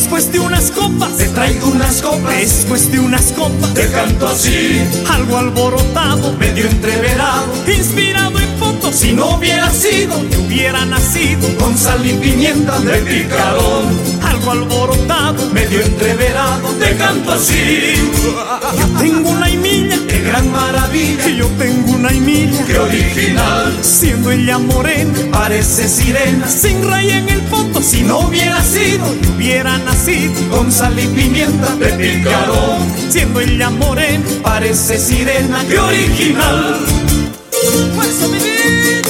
Después de unas copas te traigo unas copas. Después de unas copas te canto así, algo alborotado, medio entreverado, inspirado en fotos. Si no hubiera sido, que hubiera nacido con sal y pimienta de picarón. Algo alborotado, medio entreverado, te canto así. Yo tengo una Aimilla, qué gran maravilla. Yo tengo una Aimilla, qué original. Siendo ella morena, parece sirena, sin raya en el foto. Si no hubiera sido, que hubiera nacido con sal y pimienta de picarón. Siendo ella morena, parece sirena, qué original. ¡Fuerza, mi vida!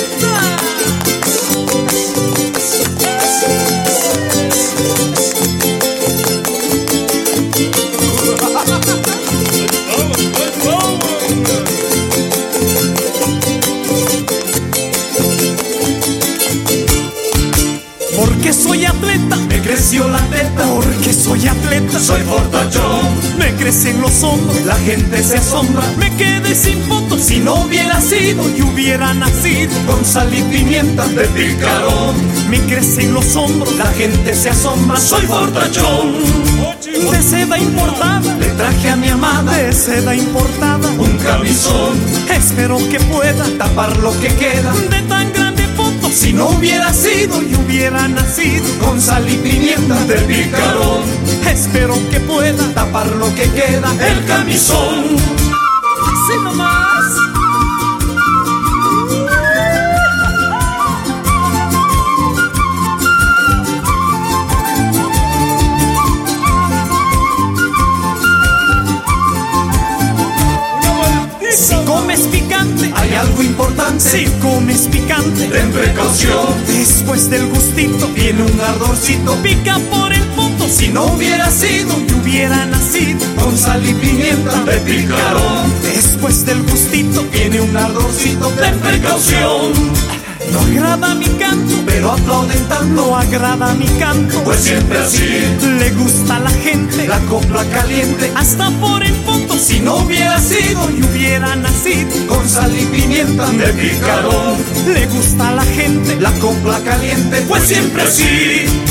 Porque soy atleta, me creció la teta. Porque soy atleta, soy fortachón. Me crecen los hombros, la gente se asombra. Me quedé sin fotos. Si no hubiera sido, y hubiera nacido con sal y pimienta de picarón. Me crecen los hombros, la gente se asombra. Soy fortachón. De seda importada, le traje a mi amada. De seda importada, un camisón. Espero que pueda tapar lo que queda de tan grande foto. Si no hubiera sido, y hubiera nacido con sal y pimienta de picarón. Espero que pueda tapar lo que queda el camisón. Así nomás. Si comes picante, hay algo importante. Si comes picante, ten precaución. Después del gustito, viene un ardorcito. Pica por el fondo. Si no hubiera sido, y hubiera nacido con sal y pimienta de picarón. Después del gustito, viene un ardorcito. Ten precaución. No agrada mi canto, pero aplauden tanto. No agrada mi canto, pues siempre así le gusta a la gente. La copla caliente, hasta por el fondo. Si no hubiera sido, y hubiera nacido con sal y pimienta de picarón. Le gusta a la gente. La copla caliente, pues siempre así.